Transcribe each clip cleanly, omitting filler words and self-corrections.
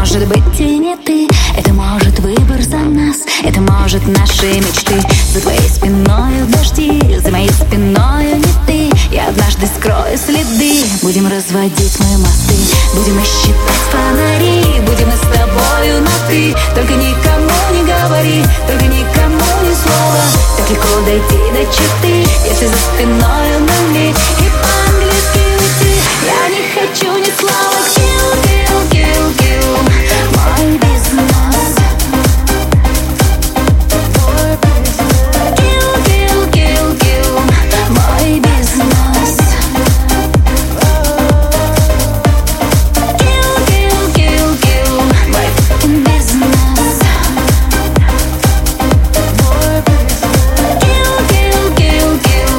может быть и не ты. Это может выбор за нас, это может наши мечты. За твоей спиною дожди, за моей спиною не ты. Я однажды скрою следы. Будем разводить мы мосты, будем считать фонари. Будем мы с тобою на ты. Только никому не говори, только никому ни слова. Так легко дойти до черты, если за спиною нули. И по-английски уйти. Я не хочу ни слова. Kill, kill, kill, kill. Мой бизнес. Kill, kill, kill, kill. Мой бизнес. Kill, kill, kill, kill. Мой бизнес. Kill, kill, kill, kill.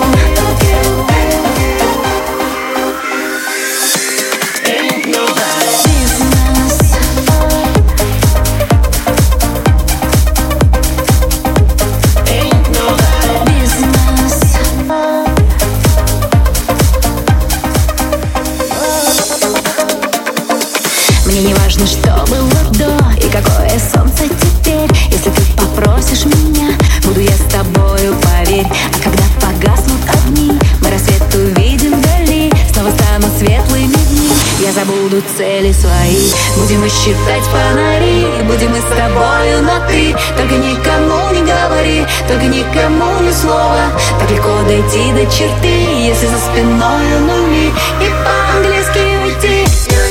Мне не важно, что было до и какое солнце теперь. Если ты попросишь меня, буду я с тобою, поверь. А когда погаснут огни, мы рассвет увидим вдали. Снова станут светлыми дни, я забуду цели свои. Будем мы считать фонари, будем мы с тобою на ты. Только никому не говори, только никому ни слова. Так легко дойти до черты, если за спиною нули. И по-английски уйти.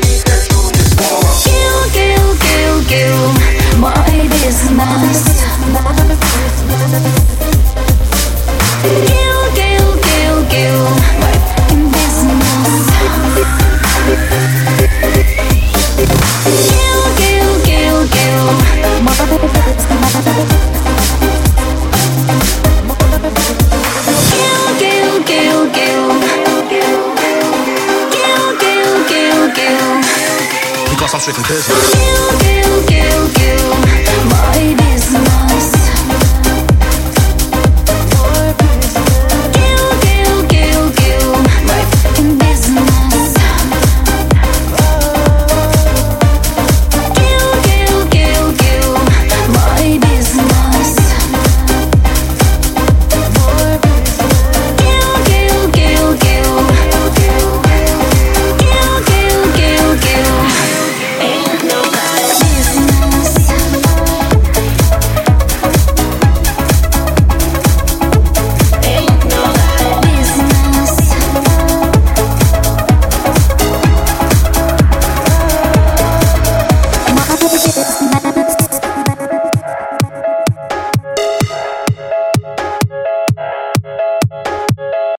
Kill, kill, kill, kill. Мой бизнес. Kill, kill, kill, kill. Мой бизнес. Kill, kill, kill, kill. Мой бизнес. Kill, kill, kill, kill. Kill, kill, kill, kill. Because I'm strictly business. Kill, kill.